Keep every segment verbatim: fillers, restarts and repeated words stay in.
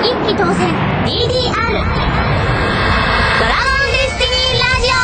一期当選 ディーディーアール ドラゴンデスティニーラジ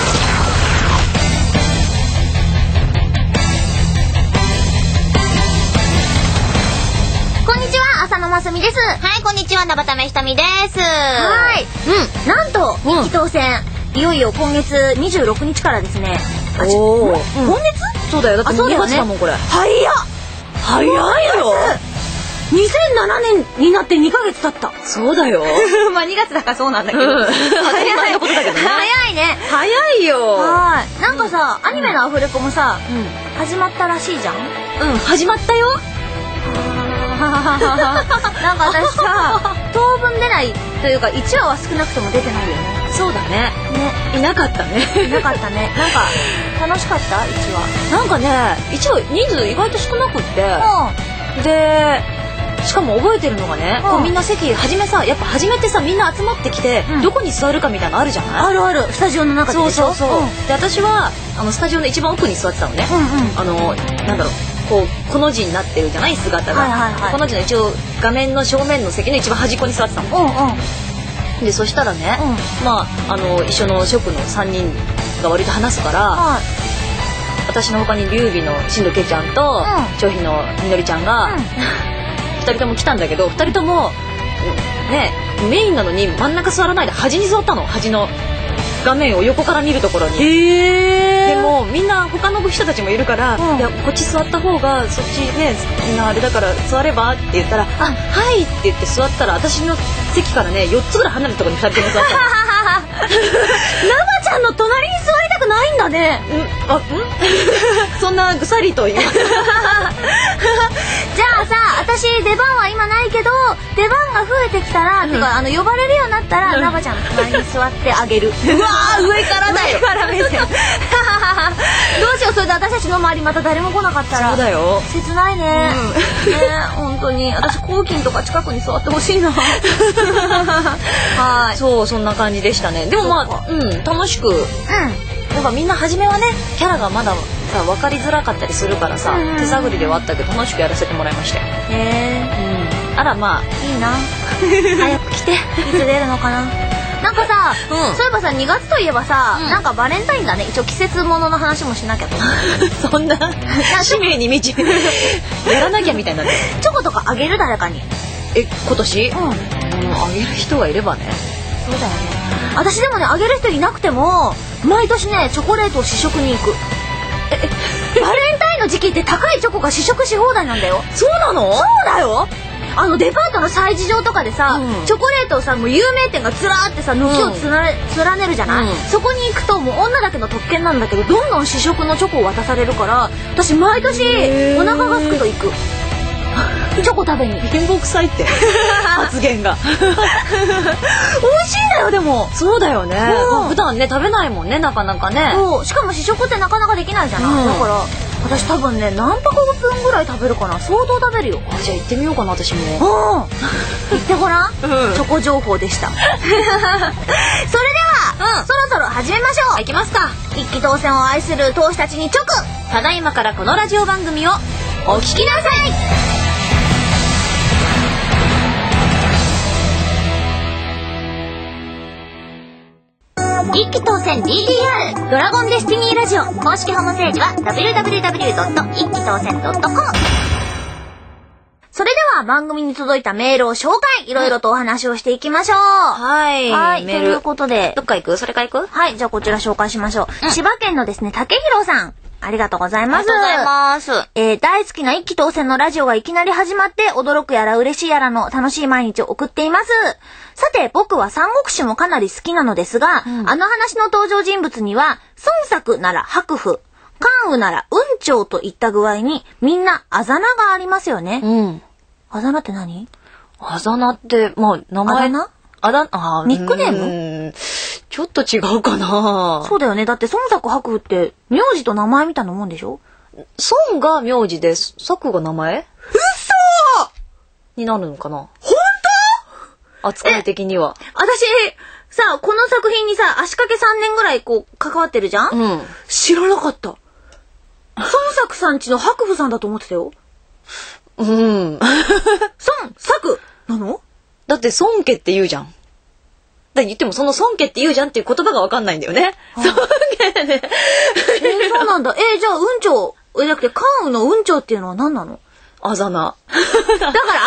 オ。こんにちは、浅野真澄です。 はい、こんにちは、なばためひとみです。 はい、うん、なんと一期当選、いよいよ今月にじゅうろくにちからですね。 おお、うん、 今月？ そうだよ、だってにがつだもんこれ。 早っ早いよ。 にせんななねんになってにかげつ経った。 そうだよ。 まあにがつだからそうなんだけど、うん、 当たり前のことだけどね。 早いね。 早いよ。 はい。なんかさ、アニメのアフレコもさ、うん、始まったらしいじゃん。 うん、始まったよ。 なんか私さ、当分出ないというかいちわは少なくとも出てないよね。 そうだね。 ね、 いなかったね。 いなかったね。なんか楽しかった？いちわ。 なんかね、いちわ人数意外と少なくって、うん、でしかも覚えてるのがね、うん、こうみんな席始めさ、やっぱ始めてさ、みんな集まってきて、うん、どこに座るかみたいなのあるじゃない？ あるある。スタジオの中ででしょ。 そうそうそう、うん、で私はあのスタジオの一番奥に座ってたのね、うんうん、あのなんだろう、こうこの字になってるじゃない姿が、はいはいはい、この字の一応画面の正面の席の一番端っこに座ってたの、うんうん、でそしたらね、うん、まああの一緒の職のさんにんが割と話すから、はい、私の他に劉備の進藤圭ちゃんと、うん、張飛のみのりちゃんが、うん、ふたりとも来たんだけど、ふたりともねメインなのに真ん中座らないで端に座ったの。端の画面を横から見るところに。へー。でもみんな他の人たちもいるから、うん、いやこっち座った方がそっちねみんなあれだから座ればって言ったら、あ、はいって言って座ったら、私の席からねよっつぐらい離れたところにふたりとも座ったの。 なばちゃんの隣に座りたくないんだね。 んあんそんなぐさりと言います。じゃあさ、私出番は今ないけど出番が増えてきたら、うん、てかあの呼ばれるようになったら、うん、なばちゃんの隣に座ってあげる。うわー、上からだよ。 上から目線。どうしよう、それで私たちの周りまた誰も来なかったら。 そうだよ。 切ないね。うん、ね、本当に私抗菌とか近くに座ってほしいな。 はい。そう、そんな感じでしたね。でもまあ、うん、楽しく。うん。やっぱみんな初めはね、キャラがまださ分かりづらかったりするからさ、うん、手探りではあったけど楽しくやらせてもらいましたよ。へえ。うん。あらまあいいな。早く来て。いつ出るのかな。なんかさ、うん、そういえばさにがつといえばさ、うん、なんかバレンタインだね。一応季節ものの話もしなきゃと思って。 そんな使命に満ちやらなきゃみたいになって。 チョコとかあげる？誰かに。 え、今年？うん。うん、あげる人がいればね。 そうだよね。私でもね、あげる人いなくても毎年ねチョコレートを試食に行く。えバレンタインの時期って高いチョコが試食し放題なんだよ。 そうなの？ そうだよ。あのデパートの催事場とかでさ、うん、チョコレートをさ、もう有名店がずらーってさ軒をつな、うん、連ねるじゃない、うん、そこに行くともう女だけの特権なんだけど、どんどん試食のチョコを渡されるから、私毎年お腹が空くと行く。チョコ食べに。 貧乏くさいって発言が美味しいんだよ。でもそうだよね、うん、普段ね食べないもんね、なかなかね。 そう、しかも試食ってなかなかできないじゃない、うん、だから私多分ね何箱分ぐらい食べるかな。相当食べるよ。 あ、じゃあ行ってみようかな私も。うん、 行ってごらん、うん、チョコ情報でした。それでは、うん、そろそろ始めましょう。 行きますか。 一期当選を愛する闘士たちに直。 ただいまからこのラジオ番組をお聞きなさい。 一期当選 ディーディーアール ドラゴンデスティニーラジオ公式ホームページは ダブリューダブリューダブリュードット一期当選ドットコム。 それでは番組に届いたメールを紹介、いろいろとお話をしていきましょう。 はい、 はい、メールということで、 どっか行く？それから行く？ はい、じゃあこちら紹介しましょう、うん、千葉県のですね竹広さん、ありがとうございます。 ありがとうございます。 えー、大好きな一期当選のラジオがいきなり始まって驚くやら嬉しいやらの楽しい毎日を送っています。さて、僕は三国志もかなり好きなのですが、うん、あの話の登場人物には孫作なら白虎、関羽なら雲長といった具合にみんなあざながありますよね。うん。あざなって何？ あざなってまあ名前。 あだ名？ あだあニックネーム？ ちょっと違うかな。 そうだよね。だって孫作白虎って名字と名前みたいなもんでしょ？ 孫が名字で作が名前？ 嘘になるのかな。 本当？ 扱い的には。 私さ、この作品にさ足掛けさんねんぐらいこう関わってるじゃん、うん、知らなかった。孫作さんちの白虎さんだと思ってたよ。 うん。 孫作なの？ だってって孫家って言うじゃん。だ言ってもその孫家って言うじゃんっていう言葉がわかんないんだよね。孫家で。 えー、そうなんだ。えー、じゃあうんちょじゃなくて関羽のうんちょっていうのは何なの？ あざな。 だからあざなって何なんだよ。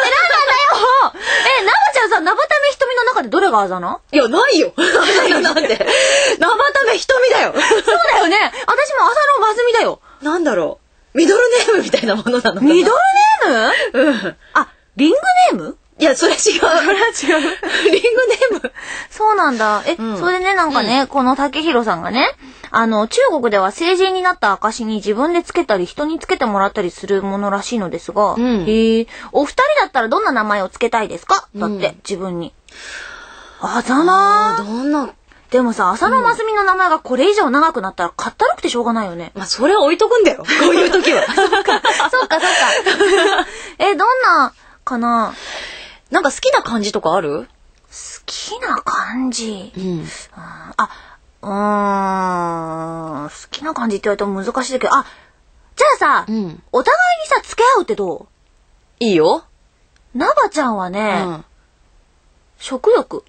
え、なばちゃんさ、なばため瞳の中でどれがあざな？ いやないよ。なんでなばため瞳だよ。 そうだよね。私もあざのまずみだよ。 なんだろう。ミドルネームみたいなものなのかな。 ミドルネーム？うん。あ、リングネーム？ いや、それ違う。それは違う。リングネーム。 そうなんだ。え、うん、それでね、なんかね、うん、この竹広さんがね、あの、中国では成人になった証に自分でつけたり人につけてもらったりするものらしいのですが、うん、へえ、お二人だったらどんな名前をつけたいですか？だって、うん、自分に。あざなー。 どんな。 でもさ、浅野真澄の名前がこれ以上長くなったらかったるくてしょうがないよね。 まあ、それは置いとくんだよ。こういう時は。 そっか、そっか、そっか。え、どんな、かな？ なんか好きな漢字とかある？ 好きな漢字。 うん。 あ、うーん。好きな漢字って言われても難しいけど、あ、じゃあさ、うん、お互いにさ、付き合うってどう？いいよ。 なばちゃんはね、うん、食欲。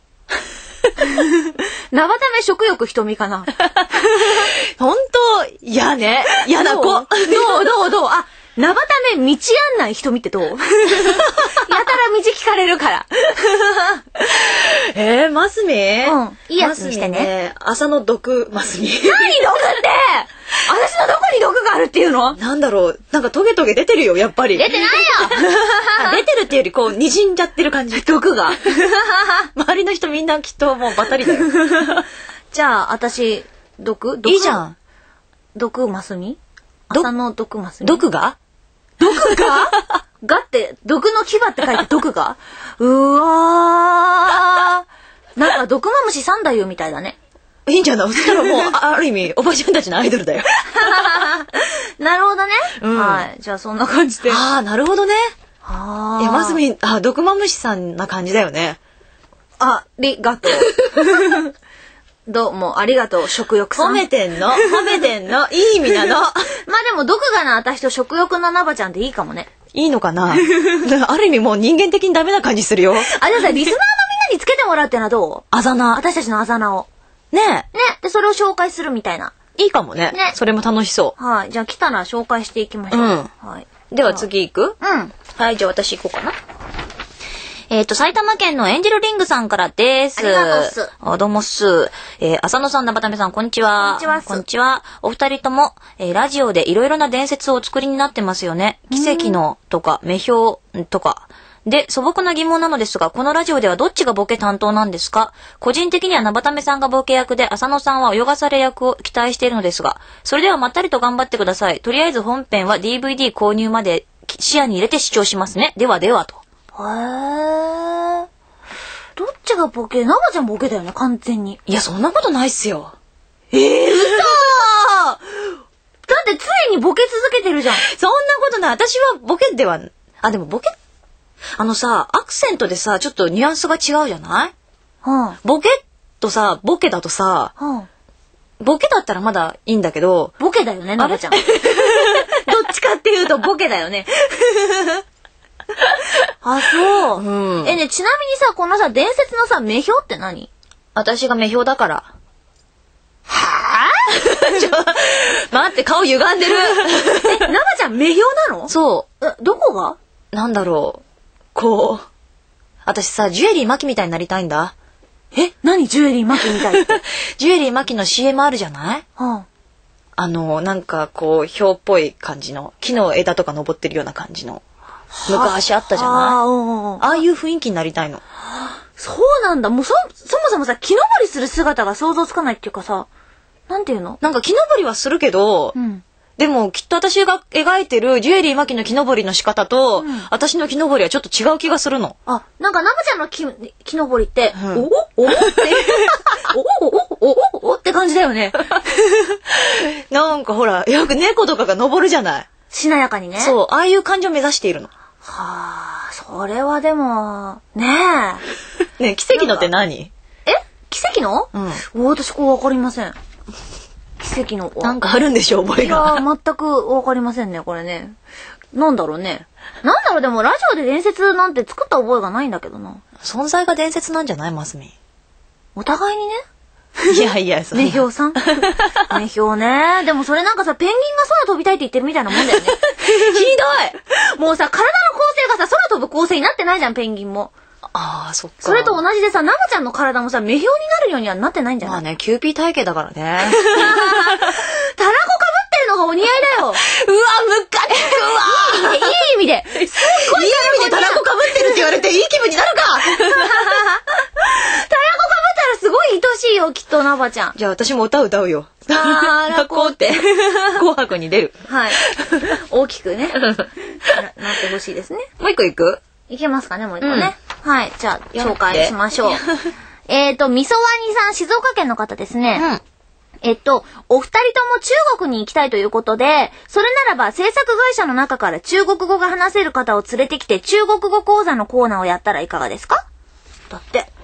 なばため食欲瞳かな。 ほんと、嫌ね。嫌な子。どうどうどうあ、なばため道案内瞳ってどう？やたら道聞かれるから。 えー、ますみ？ うん。いいやつにしてね。 朝の毒ますみ。 何毒って！私のどこに毒があるっていうの？ なんだろう。なんかトゲトゲ出てるよ、やっぱり。 出てないよ。 出てるっていうよりこう、滲んじゃってる感じ。毒が。周りの人みんなきっともうバッタリだよ。 じゃあ、私、毒？ いいじゃん。 毒ますみ？朝の毒ますみ？ 毒が？ 毒ががって、毒の牙って書いて毒がうわー。なんか毒マムシ三太夫みたいだね。 いいんじゃない？そしたらもう、ある意味、おばちゃんたちのアイドルだよ。 なるほどね。うん、はい。じゃあそんな感じで。 ああ、なるほどね。 ああ。 いや、まずみ、あ、毒マムシさんな感じだよね。 ありがとう。どうもありがとう、食欲さん。 褒めてんの褒めてんのいい意味なの。まあでも毒がな私と食欲ななばちゃんでいいかもね。 いいのかな。ある意味もう人間的にダメな感じするよ。 あ、じゃあさ、リスナーのみんなにつけてもらうってのはどう？ あざな。 私たちのあざなを。 ねえ。 ね。で、それを紹介するみたいな。 いいかもね。ね。それも楽しそう。 はい。じゃあ来たら紹介していきましょう。うん。はい。 では次行く？ うん。 はい、じゃあ私行こうかな。えっと、埼玉県のエンジェルリングさんからです。 ありがとうっす。 あ、どうもっす。えー、浅野さん、なばためさん、こんにちは。 こんにちは。 こんにちは。お二人とも、えー、ラジオでいろいろな伝説をお作りになってますよね。奇跡のとか、目標とか。で、素朴な疑問なのですが、このラジオではどっちがボケ担当なんですか？個人的にはなばためさんがボケ役で、浅野さんは泳がされ役を期待しているのですが、それではまったりと頑張ってください。とりあえず本編は ディーブイディー 購入まで視野に入れて視聴しますね。ではではと。 へー。どっちがボケ？なばちゃんボケだよね、完全に。 いや、そんなことないっすよ。 えー、嘘ー。だってついにボケ続けてるじゃん。 そんなことない。私はボケでは、あ、でもボケ、あのさ、アクセントでさ、ちょっとニュアンスが違うじゃない？ うん。 ボケとさ、ボケだとさ、 うん。 ボケだったらまだいいんだけど。 ボケだよね、なばちゃん。どっちかっていうとボケだよね。あ、そう。うん、えね、ちなみにさ、このさ、伝説のさ、目標って何？ 私が目標だから。 はぁ？ ちょ、待って、顔歪んでる。 え、なばちゃん目標なの？ そう。 え、どこが？ なんだろう。こう。私さ、ジュエリーマキみたいになりたいんだ。 え、何ジュエリーマキみたいって。 ジュエリーマキの シーエム あるじゃない？ うん。 あの、なんかこう、ヒョウっぽい感じの、木の枝とか登ってるような感じの。昔あったじゃない？ あ, ああいう雰囲気になりたいの。 そうなんだ。もうそ、そもそもさ、木登りする姿が想像つかないっていうかさ、なんていうの？ なんか木登りはするけど、うん、でもきっと私が描いてるジュエリーマキの木登りの仕方と、うん、私の木登りはちょっと違う気がするの。 あ、なんかナブちゃんの木、木登りって、うん、おおおっておおおおおって感じだよね。 なんかほら、よく猫とかが登るじゃない。 しなやかにね。 そう、ああいう感じを目指しているの。 はあ、それはでも、ねえ。ねえ、奇跡のって何？ え？奇跡の？うん。私こうわかりません。奇跡の。 なんかあるんでしょ、覚えが。 いや、全くわかりませんね、これね。 なんだろうね。なんだろう、でもラジオで伝説なんて作った覚えがないんだけどな。 存在が伝説なんじゃないますみ。 お互いにね。 いやいや、そねひょうさん。ねひょうね。でもそれなんかさ、ペンギンが空飛びたいって言ってるみたいなもんだよね。ひどいもうさ、体の構成がさ、空飛ぶ構成になってないじゃん、ペンギンも。 ああ、そっか。 それと同じでさ、ナナちゃんの体もさ、目標になるようにはなってないんじゃない？ まあね、キューピー体型だからね。 タラコかぶってるのがお似合いだよ。うわ、むかつくわ。いい意味で、いい意味で。すっごいいい意味でタラコかぶってるって言われていい気分になるか。タラコかぶったらすごい愛しいよ、きっとナバちゃん。 じゃあ私も歌歌うよ。 タラコって。 紅白に出る。 はい。大きくね。な, なってほしいですね。 もう一個いく？ いけますかね、もう一個ね。うん、はい。じゃあ、紹介しましょう。えっと、みそわにさん、静岡県の方ですね。うん、えっと、お二人とも中国に行きたいということで、それならば制作会社の中から中国語が話せる方を連れてきて、中国語講座のコーナーをやったらいかがですか？だって。へ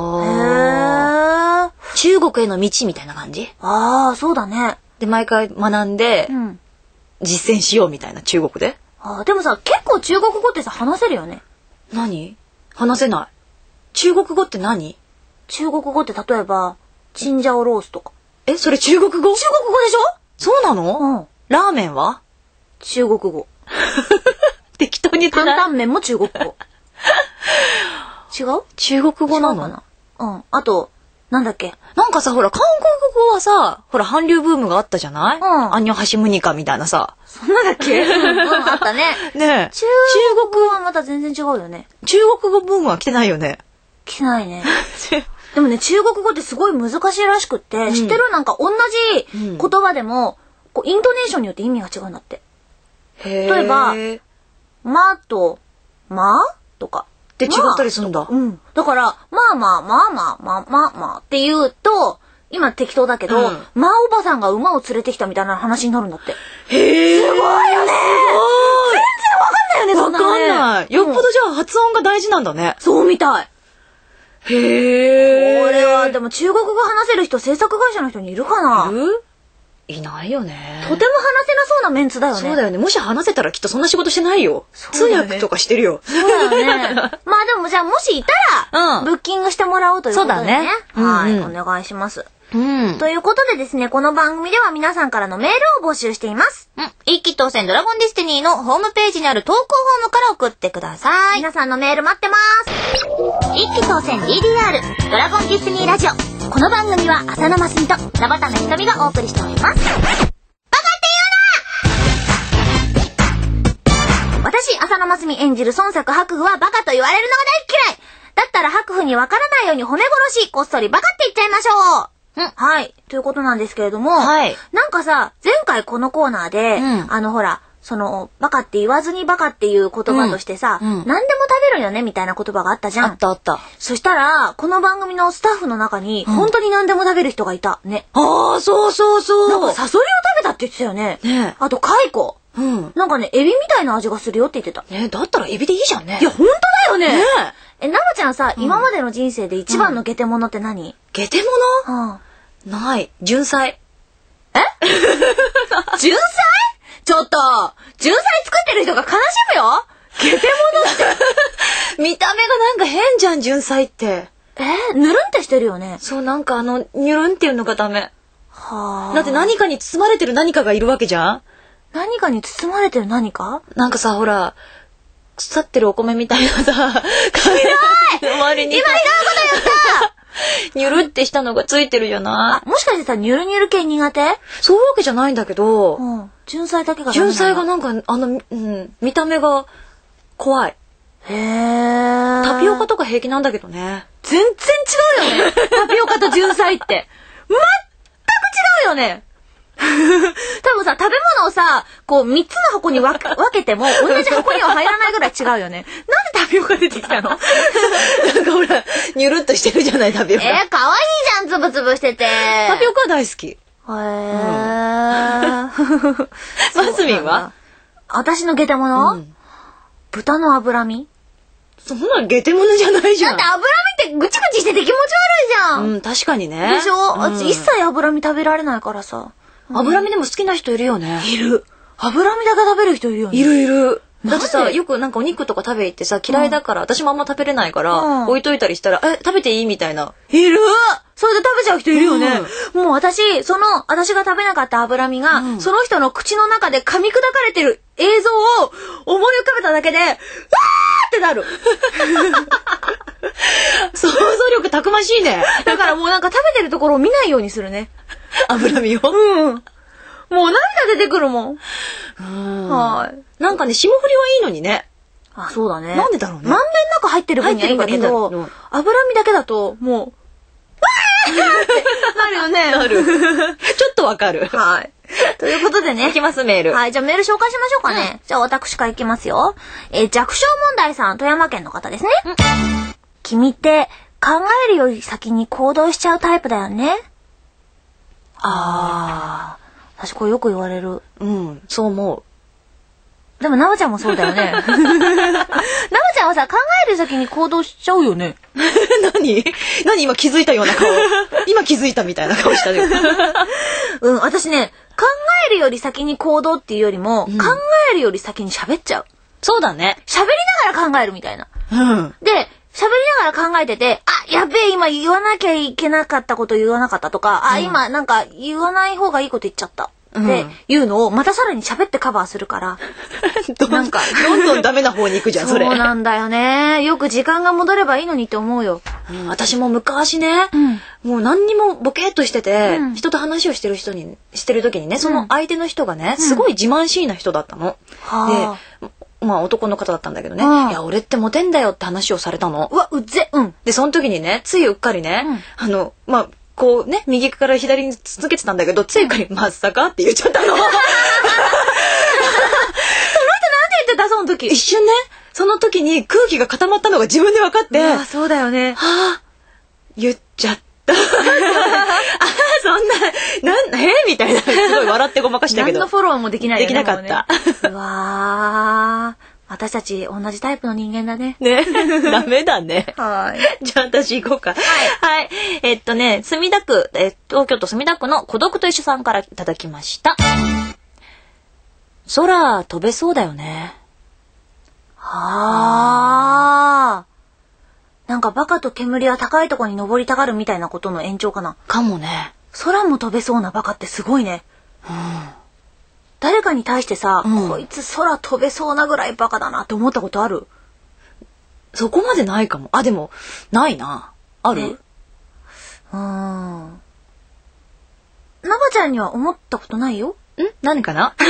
ー。中国への道みたいな感じ？ ああ、そうだね。 で、毎回学んで、うん、実践しようみたいな、中国で。 ああ、でもさ、結構中国語ってさ、話せるよね。 何？話せない。中国語って何？ 中国語って例えば、チンジャオロースとか。 え、それ中国語？中国語でしょ？ そうなの？うん。ラーメンは？ 中国語。 適当に言ってない？ 担々麺も中国語。違う？ 中国語なの？ かな？うん。あと、なんだっけ？ なんかさ、ほら、韓国語はさ、ほら、韓流ブームがあったじゃない？うん。アンニョハシムニカみたいなさ。 そんなだっけ？うん、あったね。 ねえ。 中国語はまた全然違うよね。 中国語ブームは来てないよね。 来てないね。でもね、中国語ってすごい難しいらしくって、うん、知ってる？なんか同じ言葉でも、こう、イントネーションによって意味が違うんだって。 へ例えば、まと、まとか。 で違ったりするんだ。 うん。だから、まあまあ、まあまあ、まあまあまあって言うと、今適当だけど、うん、まあおばさんが馬を連れてきたみたいな話になるんだって。 へー。 すごいよね。すごい。全然わかんないよね、そんなのね。 わかんない。よっぽどじゃあ発音が大事なんだね。 そうみたい。 へー。 これは、でも中国語話せる人、制作会社の人にいるかな？ いる？いないよね。 とても話せなそうなメンツだよね。 そうだよね。もし話せたらきっとそんな仕事してないよ。通訳とかしてるよ。 そうだよね。まあでもじゃあもしいたら、うん、ブッキングしてもらおうということでね。そうだね。はい、うんうん、お願いします。うん、ということでですね、この番組では皆さんからのメールを募集しています。うん。一期当選ドラゴンディスティニーのホームページにある投稿フォームから送ってください。皆さんのメール待ってます。一期当選 ディーディーアール ドラゴンディスティニーラジオ。この番組は浅野真澄とラバタメひとみがお送りしております。バカって言うな！私、浅野真澄演じる孫作白虎はバカと言われるのが大嫌い。だったら白虎にわからないように褒め殺し、こっそりバカって言っちゃいましょう。うん、はい。ということなんですけれども、はい。なんかさ、前回このコーナーで、うん、あのほら、その、バカって言わずにバカっていう言葉としてさ、うんうん、何でも食べるよねみたいな言葉があったじゃん。 あったあった。 そしたら、この番組のスタッフの中に、本当に何でも食べる人がいた。ね。 ああ、そうそうそう。 なんかサソリを食べたって言ってたよね。ね。あと、カイコ。うん。なんかね、エビみたいな味がするよって言ってた。 ね、だったらエビでいいじゃんね。 いや、本当だよね。ねえ、ナバちゃんさ、うん、今までの人生で一番のゲテモノって何？ ゲテモノ？うん。ない。純菜。 え純菜？ちょっと純菜作ってる人が悲しむよ。ゲテモノって見た目がなんか変じゃん、純菜って。 えー、ぬるんってしてるよね。 そう、なんかあのニュルンっていうのがダメ。はあ。だって何かに包まれてる何かがいるわけじゃん。 何かに包まれてる何か？ なんかさ、ほら腐ってるお米みたいなさ、ひどい！ 周りに今違うこと言ったニュルってしたのがついてるじゃない？ あ、もしかしてさ、ニュルニュル系苦手？ そういうわけじゃないんだけど、 うん、純菜だけが純菜がなんかあの、うん、見た目が怖い。 へー。 タピオカとか平気なんだけどね。 全然違うよね。タピオカと純菜って全く違うよね。多分さ、食べ物をさ、こうみっつの箱に分け、分けても同じ箱には入らないぐらい違うよね。なんでタピオカ出てきたの？なんかほら、ニュルっとしてるじゃない、タピオカ。 えー、かわいいじゃん、つぶつぶしてて。 タピオカは大好き。へー。 マスミンは？ 私のゲテモノ？うん、豚の脂身？ そんなゲテモノじゃないじゃん。 だって脂身ってぐちぐちしてて気持ち悪いじゃん。 うん、確かにね。 でしょ？うん、私一切脂身食べられないからさ。 脂身でも好きな人いるよね。 いる。 脂身だけ食べる人いるよね。 いるいる。だってさ、よくなんかお肉とか食べ行ってさ、嫌いだから、うん、私もあんま食べれないから、うん、置いといたりしたら、え、食べていいみたいな。 いるそれで食べちゃう人いるよね。うん、もう私、その、私が食べなかった脂身が、うん、その人の口の中で噛み砕かれてる映像を思い浮かべただけで、わーってなる。 想像力たくましいね。 だからもうなんか食べてるところを見ないようにするね。 脂身を。 うん。もう涙出てくるもん。 うん。はい。なんかね、霜降りはいいのにね。 あ、そうだね。 なんでだろうね。 まんべんなく入ってる分にはいいんだけど、脂身だけだと、もう、わーってなるよね。 なる。ちょっとわかる。 はい。ということでね。 いきます、メール。 はい、じゃあメール紹介しましょうかね。うん、じゃあ私からいきますよ。えー、弱小問題さん、富山県の方ですね。うん、君って考えるより先に行動しちゃうタイプだよね。あー。私これよく言われる。 うん、そう思う。 でも、なおちゃんもそうだよね。なおちゃんはさ、考える先に行動しちゃうよね。 何何今気づいたような顔。今気づいたみたいな顔したね。 うん、私ね、考えるより先に行動っていうよりも、うん、考えるより先に喋っちゃう。 そうだね。 喋りながら考えるみたいな。 うん。 で、喋りながら考えてて、あ、やべえ、今言わなきゃいけなかったこと言わなかったとか、うん、あ、今なんか言わない方がいいこと言っちゃった。っていうのをまたさらに喋ってカバーするから、 うん、なんかどんどんダメな方に行くじゃんそれ。 そうなんだよね。よく時間が戻ればいいのにって思うよ。 うん、私も昔ね、うん、もう何にもボケーっとしてて、うん、人と話をしてる人にしてる時にね、その相手の人がね、うん、すごい自慢しいな人だったの。うん、で、まあ男の方だったんだけどね、うん、いや俺ってモテんだよって話をされたの。 うわ、うっぜ。うん。 でその時にね、ついうっかりね、うん、あのまあ。こうね、右から左に続けてたんだけど、ついかにまさかって言っちゃったの。その人なんて言ってたその時。 一瞬ね、その時に空気が固まったのが自分で分かって。 あ、そうだよね。 はあ、言っちゃった。あ、そんな、なん、えみたいな、すごい笑ってごまかしたけど。 何のフォローもできないよね。 できなかった。 うわー。私たち同じタイプの人間だね。 ね。ダメだね。 はい。 じゃあ私行こうか。はい。はい。えっとね、墨田区、え東京都墨田区の孤独と一緒さんからいただきました。空飛べそうだよね。 はあ。なんかバカと煙は高いところに登りたがるみたいなことの延長かな。 かもね。 空も飛べそうなバカってすごいね。 うん。 誰かに対してさ、 うん、 こいつ空飛べそうなぐらいバカだなって思ったことある？ そこまでないかも。あ、でも、ないな。ある？ うーん。なばちゃんには思ったことないよ。ん？ 何かな？あ、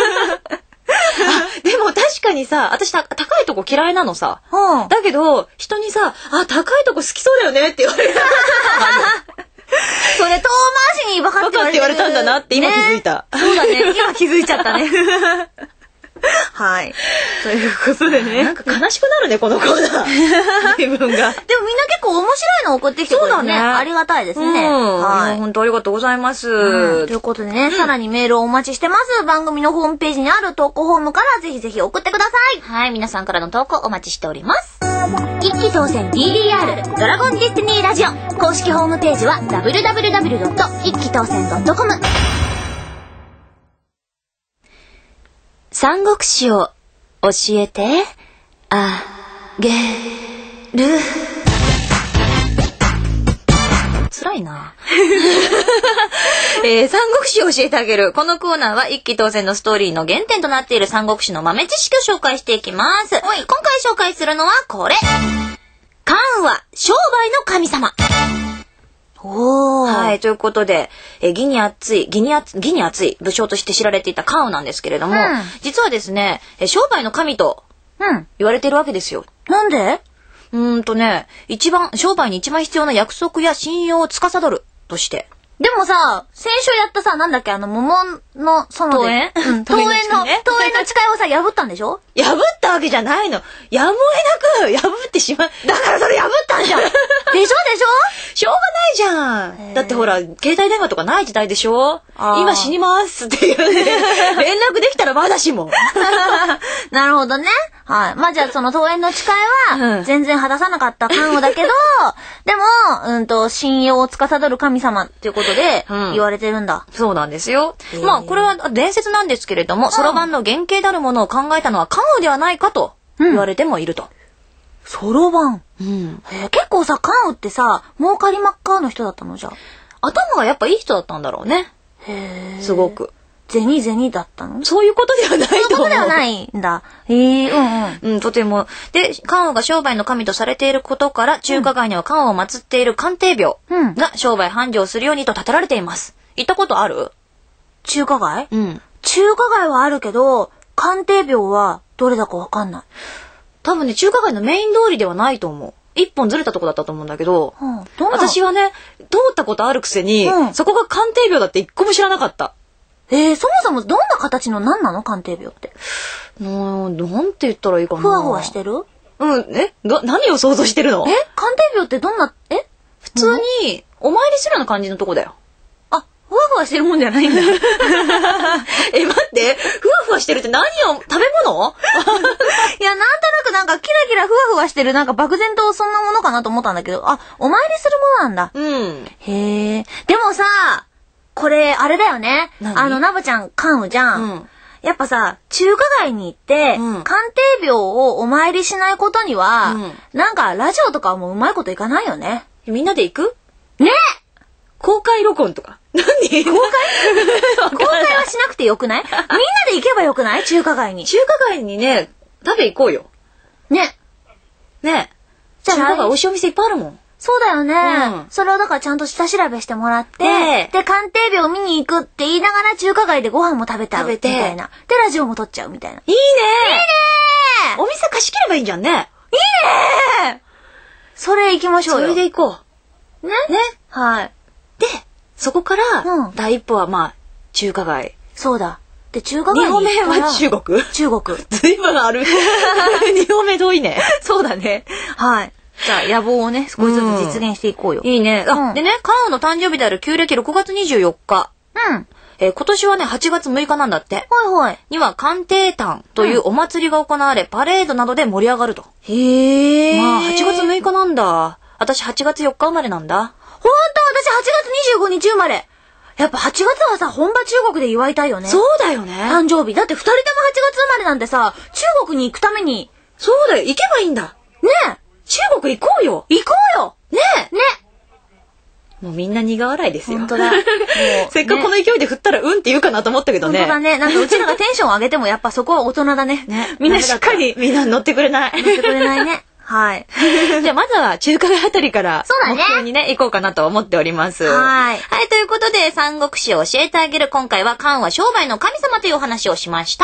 でも確かにさ、私た高いとこ嫌いなのさ。 うん、 だけど、人にさ、あ、高いとこ好きそうだよねって言われた。 それ遠回しにバカって言われたんだなって今気づいた。 ね、そうだね。今気づいちゃったね。はい。ということでね。 なんか悲しくなるね、このコーナー。自分が。 でもみんな結構面白いの送ってきてくれるね。そうだね。ありがたいですね。うん、 はい。本当ありがとうございます。 うん、ということでね、うん、さらにメールをお待ちしてます。番組のホームページにある投稿フォームからぜひぜひ送ってください。 はい。皆さんからの投稿お待ちしております。 一期当選 ディーディーアール ドラゴンディスティニーラジオ公式ホームページは ダブリュダブリュダブリュドット一期当選ドットコム。 三国志を教えてあげる。辛いな。えー、三国志を教えてあげる。このコーナーは一期当選のストーリーの原点となっている三国志の豆知識を紹介していきます。今回紹介するのはこれ。関羽は商売の神様。 おー。 はい、ということで、えー、義に熱い、義に熱、義に熱い武将として知られていた関羽なんですけれども、うん、実はですね、えー、商売の神と言われているわけですよ。 うん、なんで？ うーんとね、一番、商売に一番必要な約束や信用を司るとして。 でもさ、先週やったさ、なんだっけ、あの、桃の、その、 桃園？ うん、桃園の、桃園の誓いをさ、破ったんでしょ？ 破ったわけじゃないの。やむを得なく破ってしまう。 だからそれ破ったんじゃん。でしょでしょ？ しょうがないじゃん。だってほら、携帯電話とかない時代でしょ？今死にますっていうね。連絡できたらまだしも。 なるほどね。はい。まあじゃあその桃園の誓いは、全然果たさなかった関羽だけど、 でも、うんと、信用を司る神様っていうことで言われてるんだ。 うん、そうなんですよ。まあ、これは伝説なんですけれども、そろばんの原型であるものを考えたのは関羽ではないかと言われてもいると。 そろばん。 うん。 結構さ、関羽ってさ、儲かりまっかーの人だったのじゃ。 頭がやっぱいい人だったんだろうね。 へー。 すごく。 銭銭だったの？ そういうことではないと思う。 そういうことではないんだ。へえ、うんうん。うん、とても。で、関羽が商売の神とされていることから、中華街には関羽を祀っている関帝廟が商売繁盛するようにと建てられています。行ったことある？ 中華街？ うん。 中華街はあるけど、関帝廟はどれだかわかんない。 多分ね、中華街のメイン通りではないと思う。一本ずれたとこだったと思うんだけど、 うん、どんな私はね、通ったことあるくせに、うん、そこが関帝廟だって一個も知らなかった。 えー、そもそもどんな形の何なの関帝廟って。 うん、なんて言ったらいいかな。 ふわふわしてる？ うん、えど、何を想像してるの？ え関帝廟ってどんな、え普通に、お参りするような感じのとこだよ。 あ、ふわふわしてるもんじゃないんだ。 え、待って、ふわふわしてるって何を、食べ物？ いや、なんとなくなんかキラキラふわふわしてる、なんか漠然とそんなものかなと思ったんだけど、あ、お参りするものなんだ。 うん。 へえ。でもさ、これ、あれだよね。あの、なぶちゃん、関羽じゃん。うん、やっぱさ、中華街に行って、うん、関帝廟をお参りしないことには、うん、なんか、ラジオとかもうまいこといかないよね。 みんなで行く？ ね！ 公開録音とか。何？公開公開はしなくてよくない？みんなで行けばよくない？中華街に。 中華街にね、食べ行こうよ。 ね。 ね。じゃあ、中華街美味しいお店いっぱいあるもん。 そうだよね、うん。それをだからちゃんと下調べしてもらって、で、関帝廟見に行くって言いながら中華街でご飯も食べたうみたいな。で、ラジオも撮っちゃうみたいな。いいねいいねお店貸し切ればいいんじゃんね。いいねそれ行きましょうよ。 それで行こう。ねねはい。 で、そこから、うん、第一歩はまあ、中華街。 そうだ。で、中華街に行ったら。 にほんめは中国？ 中国。 ずいぶんある。にほんめ遠いね。 そうだね。はい。じゃあ野望をね、少しずつ実現していこうよ。 うん、いいね。あ、うん、でね、関羽の誕生日である旧暦ろくがつにじゅうよっか。 うん。 えー、今年はね、はちがつむいかなんだって。 はいはい。 には関帝誕というお祭りが行われ、パレードなどで盛り上がると。 へー。 まあ、はちがつむいかなんだ。私はちがつよっか生まれなんだ。 ほんと、私はちがつにじゅうごにち生まれ。やっぱはちがつはさ、本場中国で祝いたいよね。 そうだよね。 誕生日。だってふたりともはちがつ生まれなんてさ、中国に行くために。 そうだよ、行けばいいんだ。 ねえ。 中国行こうよ。 行こうよ。 ねえ。 ね。 もうみんな苦笑いですよ。 本当だ。 せっかくこの勢いで振ったらうんって言うかなと思ったけどね。 本当だね。なんかうちらがテンション上げてもやっぱそこは大人だね。 ね。みんなしっかりみんな乗ってくれない。 乗ってくれないね。はい。 じゃあまずは中華街あたりから目標にね、行こうかなと思っております。 はい。 はい、ということで三国志を教えてあげる今回は関羽商売の神様というお話をしました。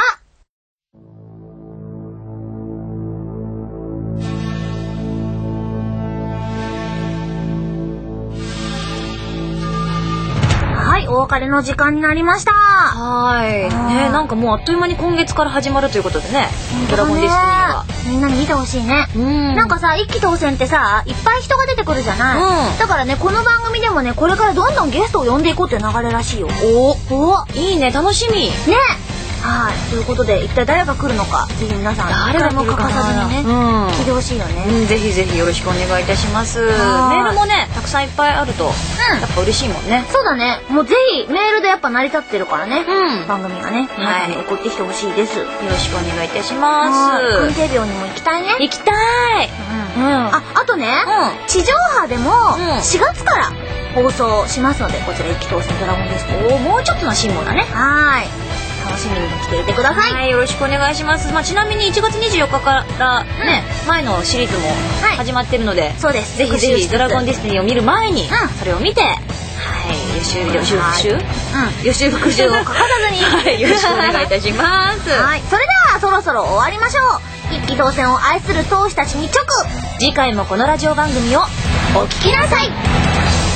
はい、お別れの時間になりました。 はい。ね、なんかもうあっという間に今月から始まるということでね。ドラゴンディスティニーは。 みんなに見てほしいね。うん。なんかさ、一期当選ってさ、いっぱい人が出てくるじゃない。うん。だからね、この番組でもね、これからどんどんゲストを呼んでいこうっていう流れらしいよ。 おお、いいね、楽しみ。 ね。はい。ということで、一体誰が来るのか、ぜひ皆さん、誰がも欠かさずにね、うん、聞いてほしいよね、 うん。ぜひぜひよろしくお願いいたします。メールもね、たくさんいっぱいあると、うん、やっぱ嬉しいもんね。 そうだね。もうぜひ、メールでやっぱ成り立ってるからね。うん。番組がね、皆さんに送ってきてほしいです、はい。よろしくお願いいたします。 関帝廟にも行きたいね。 行きたい。 うん。うん、あ、あとね、うん、地上波でも、しがつから放送しますので、こちら一期当選ドラゴンです。 お、もうちょっとの辛抱だね。 はい。楽しみに来ていてください。 はい、よろしくお願いします。まあ、ちなみにいちがつにじゅうよっかからね、うん、前のシリーズも始まってるので、はい、 そうです。 ぜひぜひドラゴンディスティニーを見る前に、うん、それを見て、はい、予習予習復習、うん、予習復習を欠かさずに、はい、よろしくお願いいたします。 はい、それではそろそろ終わりましょう。一期当選を愛する闘士たちに直。 次回もこのラジオ番組をお聞きなさい。